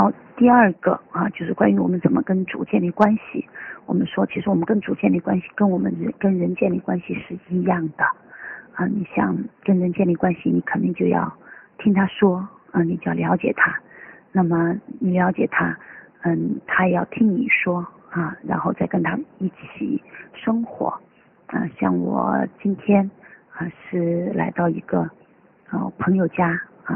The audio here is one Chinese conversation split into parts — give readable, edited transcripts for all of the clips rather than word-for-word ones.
第二个就是关于我们怎么跟主建立关系。我们说，其实我们跟主建立关系跟我们跟人建立关系是一样的你想跟人建立关系，你肯定就要听他说你就要了解他。那么你了解他，他也要听你说然后再跟他一起生活像我今天是来到一个朋友家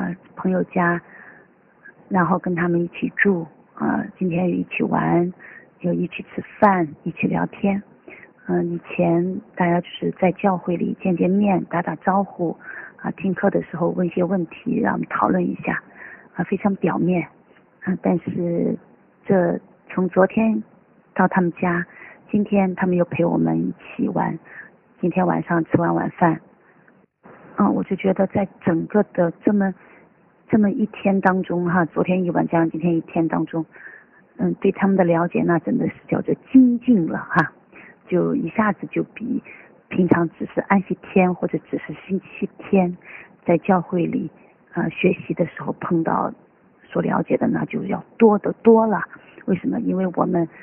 然后跟他们一起住今天又一起玩，又一起吃饭，一起聊天以前大家就是在教会里见面打打招呼听课的时候问一些问题，让我们讨论一下非常表面但是这从昨天到他们家，今天他们又陪我们一起玩，今天晚上吃完晚饭我就觉得在整个的这么一天当中昨天一晚加上今天一天当中对他们的了解那真的是叫做精进了就一下子就比平常只是安息天或者只是星期天在教会里学习的时候碰到所了解的那就要多得多了。为什么？因为我们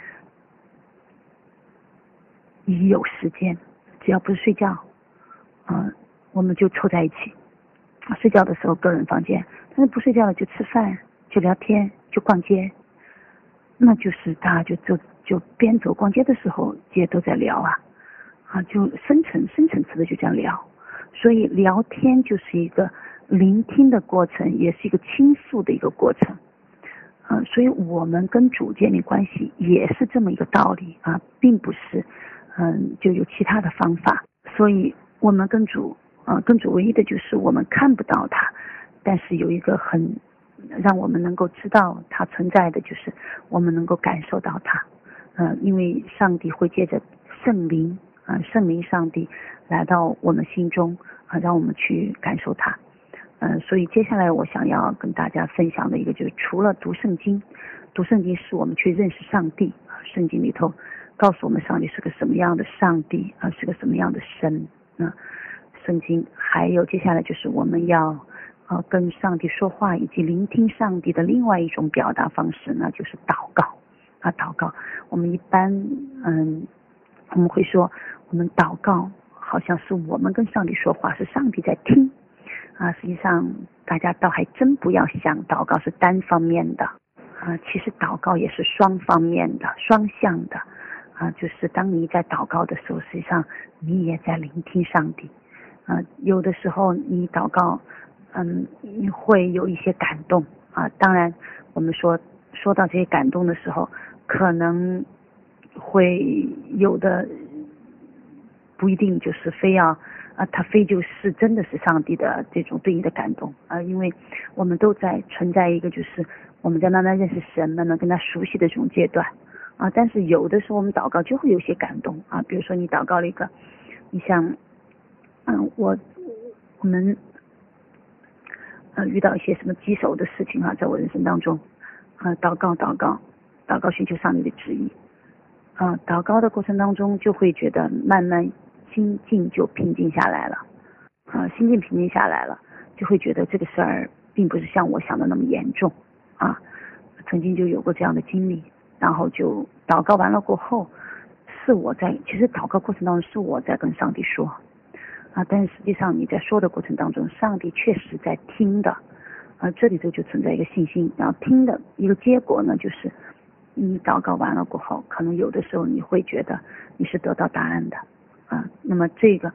一有时间，只要不是睡觉我们就凑在一起睡觉的时候个人房间，但是不睡觉了就吃饭，就聊天，就逛街，那就是大家就边走逛街的时候街都在聊就深层次的就这样聊。所以聊天就是一个聆听的过程，也是一个倾诉的一个过程所以我们跟主建立关系也是这么一个道理并不是就有其他的方法。所以我们跟主唯一的就是我们看不到他，但是有一个很让我们能够知道他存在的，就是我们能够感受到他因为上帝会借着圣灵上帝来到我们心中让我们去感受他所以接下来我想要跟大家分享的一个就是除了读圣经是我们去认识上帝圣经里头告诉我们上帝是个什么样的上帝是个什么样的神圣经还有接下来就是我们要跟上帝说话以及聆听上帝的另外一种表达方式呢，就是祷告祷告。我们一般我们会说我们祷告好像是我们跟上帝说话，是上帝在听实际上大家倒还真不要想祷告是单方面的其实祷告也是双方面的双向的就是当你在祷告的时候，实际上你也在聆听上帝有的时候你祷告你会有一些感动当然我们说到这些感动的时候，可能会有的不一定就是非要他非就是真的是上帝的这种对你的感动因为我们都在存在一个就是我们在慢慢认识神，慢慢跟他熟悉的这种阶段但是有的时候我们祷告就会有些感动比如说你祷告了一个，你像我们遇到一些什么棘手的事情在我人生当中祷告寻求上帝的旨意祷告的过程当中就会觉得慢慢心境就平静下来了心境平静下来了，就会觉得这个事儿并不是像我想的那么严重曾经就有过这样的经历，然后就祷告完了过后其实祷告过程当中是我在跟上帝说但是实际上你在说的过程当中，上帝确实在听的这里头就存在一个信心，然后听的一个结果呢，就是你祷告完了过后，可能有的时候你会觉得你是得到答案的那么这个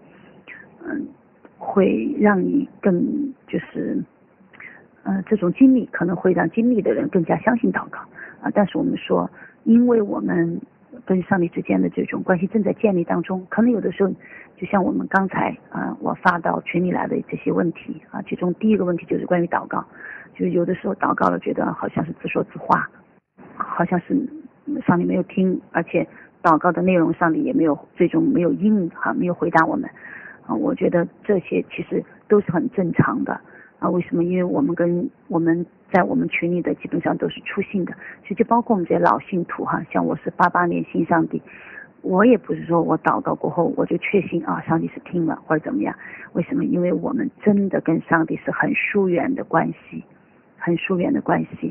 会让你更就是这种经历可能会让经历的人更加相信祷告但是我们说，因为我们跟上帝之间的这种关系正在建立当中，可能有的时候就像我们刚才我发到群里来的这些问题其中第一个问题就是关于祷告，就是有的时候祷告了觉得好像是自说自话，好像是上帝没有听，而且祷告的内容上帝也没有最终没有应没有回答我们我觉得这些其实都是很正常的为什么？因为我们在我们群里的基本上都是初信的，其实就包括我们这些老信徒像我是88年信上帝，我也不是说我祷告过后我就确信上帝是听了或者怎么样。为什么？因为我们真的跟上帝是很疏远的关系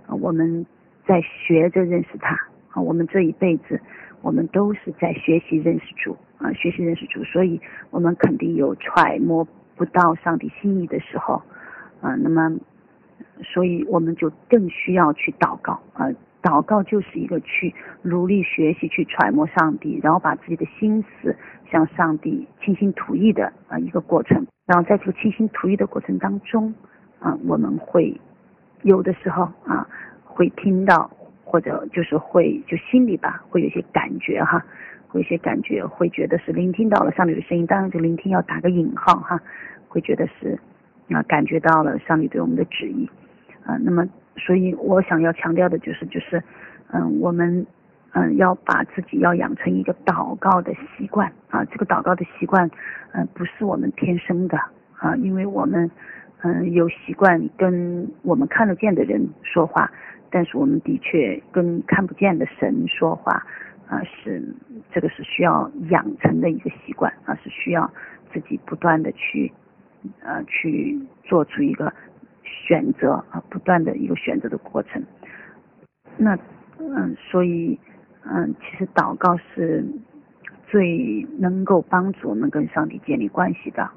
我们在学着认识他我们这一辈子我们都是在学习认识主学习认识主，所以我们肯定有揣摩不到上帝心意的时候那么所以我们就更需要去祷告祷告就是一个去努力学习去揣摩上帝，然后把自己的心思向上帝倾心吐意的一个过程。然后在这个倾心吐意的过程当中我们会有的时候会听到，或者就是就心里吧会有一些感觉会有一些感觉，会觉得是聆听到了上帝的声音，当然这个聆听要打个引号会觉得是感觉到了上帝对我们的旨意那么所以我想要强调的就是我们要把自己要养成一个祷告的习惯这个祷告的习惯不是我们天生的因为我们有习惯跟我们看得见的人说话，但是我们的确跟看不见的神说话这个是需要养成的一个习惯是需要自己不断的去做出一个选择不断的一个选择的过程。那所以其实祷告是最能够帮助我们跟上帝建立关系的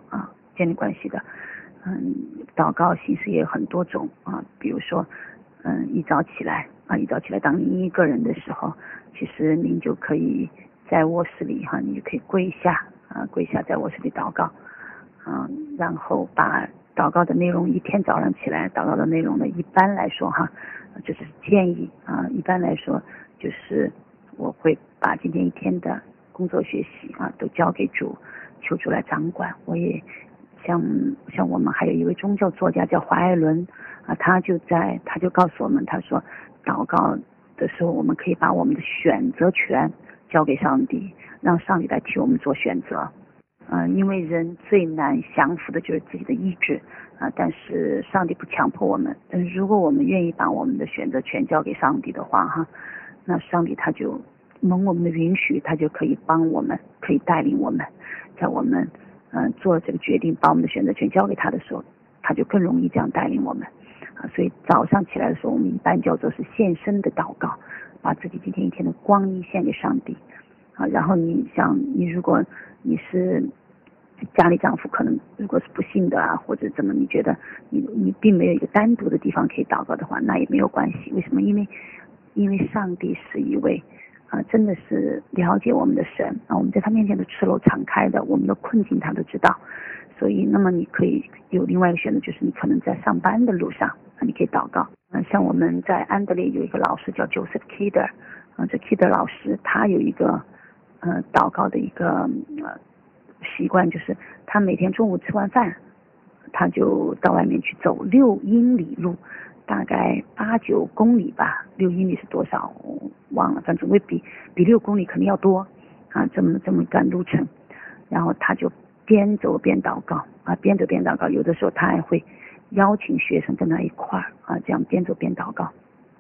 祷告形式也有很多种比如说一早起来当您一个人的时候，其实您就可以在卧室里你就可以跪下在卧室里祷告然后把祷告的内容一天早上起来祷告的内容呢，一般来说这是建议一般来说就是我会把今天一天的工作学习都交给主，求主来掌管。我也像我们还有一位宗教作家叫华爱伦他就告诉我们，他说祷告的时候我们可以把我们的选择权交给上帝，让上帝来替我们做选择因为人最难降服的就是自己的意志但是上帝不强迫我们，但是如果我们愿意把我们的选择权交给上帝的话那上帝他就蒙我们的允许，他就可以帮我们，可以带领我们，在我们做这个决定把我们的选择权交给他的时候，他就更容易这样带领我们所以早上起来的时候我们一般叫做是献身的祷告，把自己今天一天的光阴献给上帝然后你如果你是家里丈夫可能如果是不幸的或者怎么你觉得你并没有一个单独的地方可以祷告的话，那也没有关系。为什么？因为上帝是一位真的是了解我们的神我们在他面前都赤裸敞开的，我们的困境他都知道。所以那么你可以有另外一个选择，就是你可能在上班的路上你可以祷告像我们在安德烈有一个老师叫 Joseph Kidder这 Kidder 老师他有一个祷告的一个习惯，就是他每天中午吃完饭他就到外面去走6英里路，大概8、9公里吧，6英里是多少我忘了，反正会比6公里肯定要多这么一段路程。然后他就边走边祷告边走边祷告，有的时候他还会邀请学生跟他一块这样边走边祷告。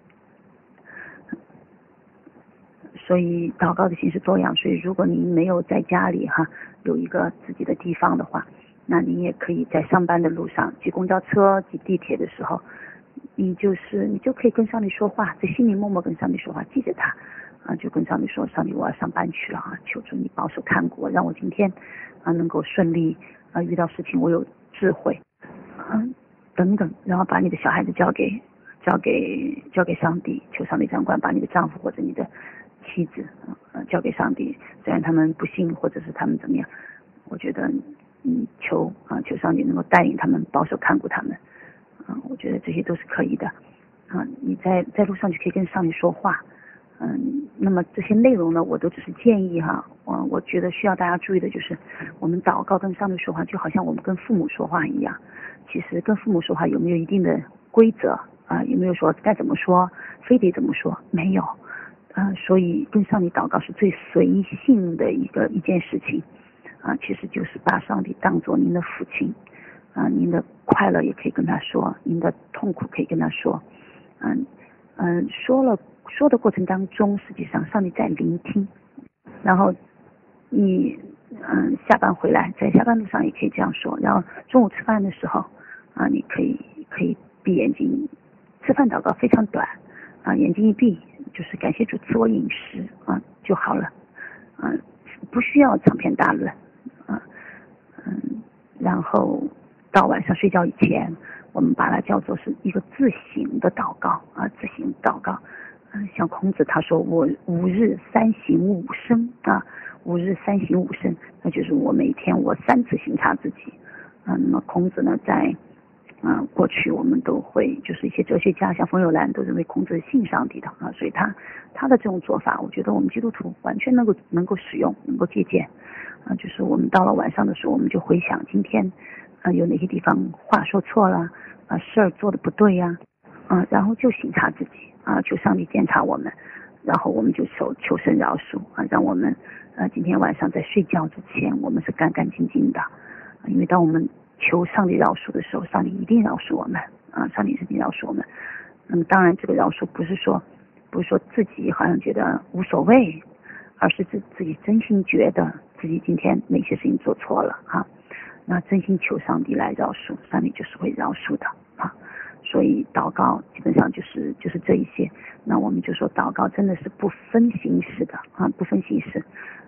所以祷告的形式多样，所以如果您没有在家里有一个自己的地方的话，那您也可以在上班的路上挤公交车挤地铁的时候，你就可以跟上帝说话，在心里默默跟上帝说话，记着他就跟上帝说，上帝我要上班去了求主你保守看顾我，让我今天能够顺利遇到事情我有智慧等等，然后把你的小孩子交给上帝，求上帝掌管，把你的丈夫或者你的妻子交给上帝，虽然他们不信或者是他们怎么样，我觉得求上帝能够带领他们，保守看顾他们我觉得这些都是可以的你在路上就可以跟上帝说话那么这些内容呢我都只是建议我觉得需要大家注意的就是我们祷告跟上帝说话就好像我们跟父母说话一样，其实跟父母说话有没有一定的规则有没有说该怎么说非得怎么说，没有所以跟上帝祷告是最随性的一件事情其实就是把上帝当作您的父亲您的快乐也可以跟他说，您的痛苦可以跟他说说的过程当中实际上上帝在聆听。然后你下班回来在下班路上也可以这样说，然后中午吃饭的时候你可以闭眼睛，吃饭祷告非常短眼睛一闭，就是感谢主赐我饮食就好了，不需要长篇大论，然后到晚上睡觉以前，我们把它叫做是一个自省的祷告自省祷告。像孔子他说我5日3省吾身5日3省吾身，那就是我每天我3次省察自己。那么孔子呢，在过去我们都会就是一些哲学家像冯友兰都认为孔子是信上帝的所以他的这种做法，我觉得我们基督徒完全能够使用，能够借鉴。就是我们到了晚上的时候，我们就回想今天有哪些地方话说错了事儿做的不对呀然后就省察自己求上帝监察我们，然后我们就求神饶恕让我们今天晚上在睡觉之前我们是干干净净的因为当我们求上帝饶恕的时候，上帝一定饶恕我们上帝一定饶恕我们。那么当然这个饶恕不是说自己好像觉得无所谓，而是自己真心觉得自己今天哪些事情做错了那真心求上帝来饶恕，上帝就是会饶恕的所以祷告基本上就是这一些。那我们就说祷告真的是不分形式的不分形式，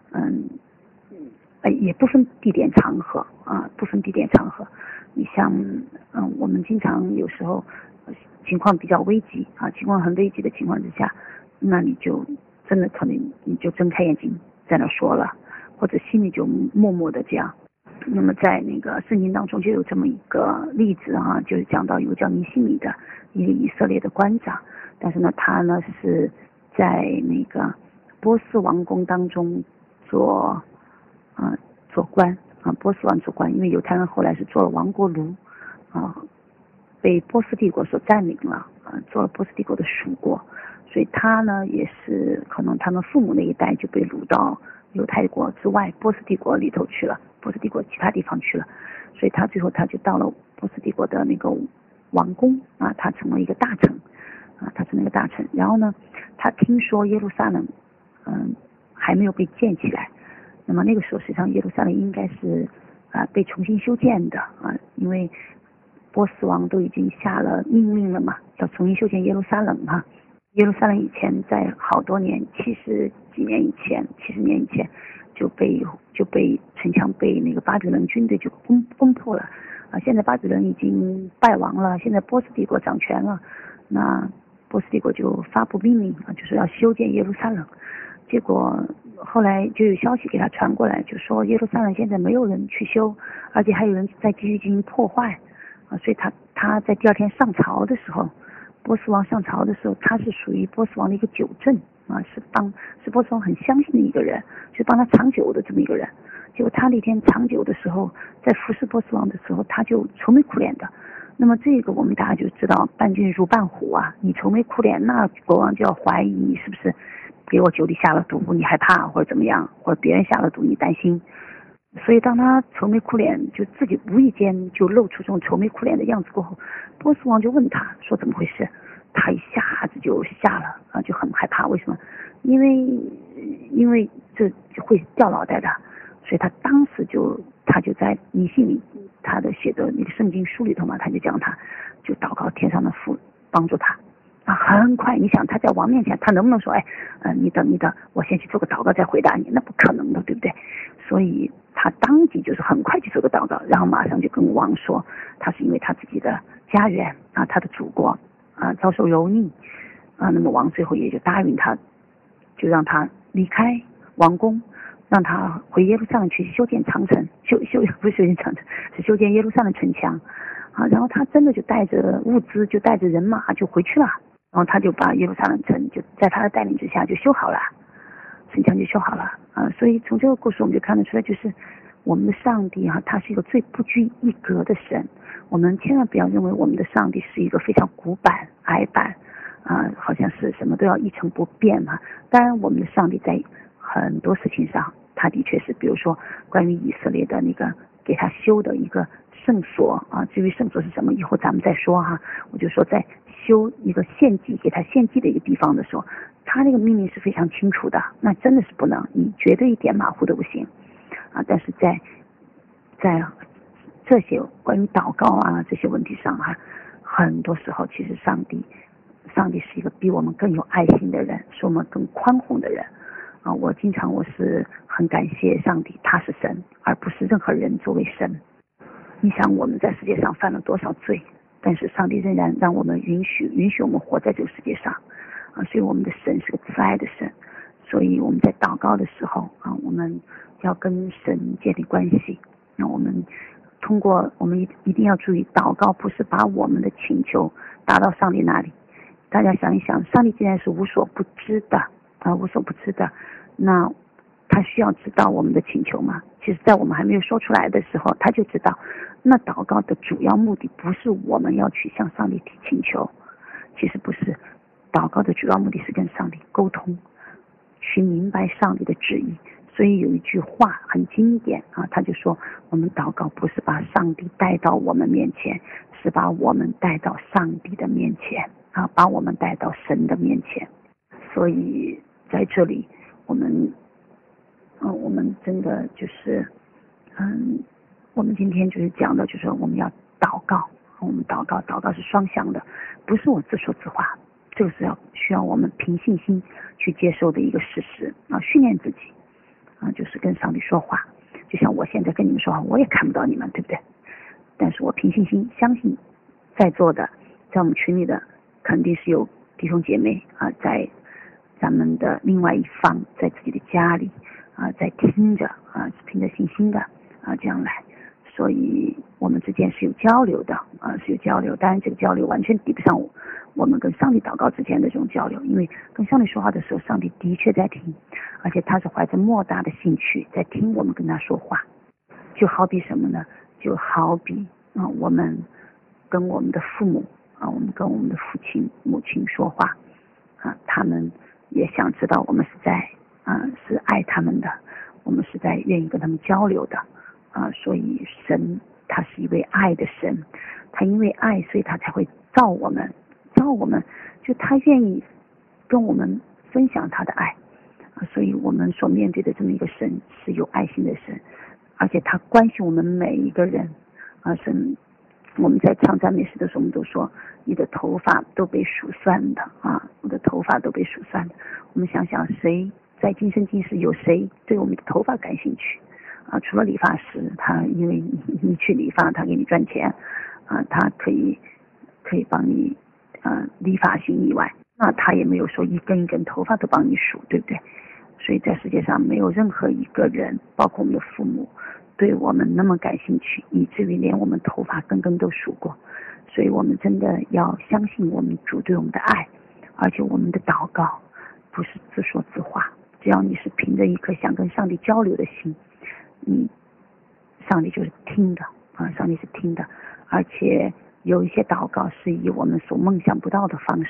也不分地点场合不分地点场合。你像我们经常有时候情况比较危急情况很危急的情况之下，那你就真的可能你就睁开眼睛在那说了，或者心里就默默的这样。那么在那个圣经当中就有这么一个例子就是讲到有个叫尼希米的一个以色列的官长，但是呢他呢是在那个波斯王宫当中做官波斯王做官，因为犹太人后来是做了亡国奴被波斯帝国所占领了做了波斯帝国的属国，所以他呢也是可能他们父母那一代就被掳到犹太国之外波斯帝国里头去了，波斯帝国其他地方去了，所以他最后他就到了波斯帝国的那个王宫他成了一个大臣然后呢他听说耶路撒冷还没有被建起来，那么那个时候实际上耶路撒冷应该是被重新修建的因为波斯王都已经下了命令了嘛，要重新修建耶路撒冷耶路撒冷以前在好多年70年以前就被城墙被那个巴比伦军队就攻破了现在巴比伦已经败亡了，现在波斯帝国掌权了，那波斯帝国就发布命令就是要修建耶路撒冷。结果后来就有消息给他传过来，就说耶路撒冷现在没有人去修，而且还有人在继续进行破坏所以他在第二天上朝的时候，波斯王上朝的时候，他是属于波斯王的一个酒政是波斯王很相信的一个人，是帮他长久的这么一个人。结果他那天长久的时候，在服侍波斯王的时候，他就愁眉苦脸的。那么这个我们大家就知道，伴君如伴虎你愁眉苦脸，那国王就要怀疑你是不是给我酒里下了毒，你害怕或者怎么样，或者别人下了毒你担心。所以当他愁眉苦脸，就自己无意间就露出这种愁眉苦脸的样子过后，波斯王就问他说怎么回事，他一下子就吓了就很害怕。为什么？因为这会掉脑袋的，所以他当时他就在尼希米他的写的那个圣经书里头嘛，他就讲他就祷告天上的父帮助他很快。你想他在王面前，他能不能说你等我先去做个祷告再回答你？那不可能的，对不对？所以他当即就是很快去做个祷告，然后马上就跟王说，他是因为他自己的家园他的祖国遭受蹂躏那么王最后也就答应他，就让他离开王宫，让他回耶路撒冷去修建长城，不是修建长城，是修建耶路撒冷城墙然后他真的就带着物资，就带着人马就回去了，然后他就把耶路撒冷城就在他的带领之下就修好了，城墙就修好了所以从这个故事我们就看得出来，就是我们的上帝他是一个最不拘一格的神。我们千万不要认为我们的上帝是一个非常古板矮板好像是什么都要一成不变当然我们的上帝在很多事情上他的确是，比如说关于以色列的那个给他修的一个圣所至于圣所是什么以后咱们再说我就说在修一个献祭给他献祭的一个地方的时候，他那个命令是非常清楚的，那真的是不能，你绝对一点马虎都不行但是在这些关于祷告这些问题上很多时候其实上帝上帝是一个比我们更有爱心的人，是我们更宽宏的人我是很感谢上帝，他是神，而不是任何人作为神。你想我们在世界上犯了多少罪，但是上帝仍然让我们允许我们活在这个世界上所以我们的神是个慈爱的神。所以我们在祷告的时候我们要跟神建立关系。那我们一定要注意，祷告不是把我们的请求达到上帝那里。大家想一想，上帝既然是无所不知的那他需要知道我们的请求吗？其实在我们还没有说出来的时候他就知道。那祷告的主要目的不是我们要去向上帝提请求，其实不是，祷告的主要目的是跟上帝沟通，去明白上帝的旨意。所以有一句话很经典他就说，我们祷告不是把上帝带到我们面前，是把我们带到上帝的面前把我们带到神的面前。所以在这里我们真的就是我们今天就是讲的就是我们要祷告。我们祷告是双向的，不是我自说自话，这个是需要我们凭信心去接受的一个事实训练自己就是跟上帝说话。就像我现在跟你们说话，我也看不到你们，对不对？但是我凭信心相信在座的，在我们群里的肯定是有弟兄姐妹在咱们的另外一方，在自己的家里在听着是凭着信心的这样来。所以我们之间是有交流的是有交流。当然这个交流完全抵不上我们跟上帝祷告之间的这种交流，因为跟上帝说话的时候，上帝的确在听，而且他是怀着莫大的兴趣在听我们跟他说话。就好比什么呢？就好比我们跟我们的父母我们跟我们的父亲母亲说话他们也想知道我们是爱他们的，我们是在愿意跟他们交流的所以神他是一位爱的神，他因为爱，所以他才会造我们，就他愿意跟我们分享他的爱所以我们所面对的这么一个神是有爱心的神，而且他关心我们每一个人神。我们在唱赞美诗的时候，我们都说你的头发都被数算的我的头发都被数算的。我们想想，谁在今生今世有谁对我们的头发感兴趣除了理发师，他因为你去理发，他给你赚钱他可以帮你理发型以外，那他也没有说一根一根头发都帮你数，对不对？所以在世界上没有任何一个人，包括我们的父母，对我们那么感兴趣，以至于连我们头发根根都数过。所以我们真的要相信我们主对我们的爱，而且我们的祷告不是自说自话，只要你是凭着一颗想跟上帝交流的心，上帝就是听的上帝是听的。而且有一些祷告是以我们所梦想不到的方式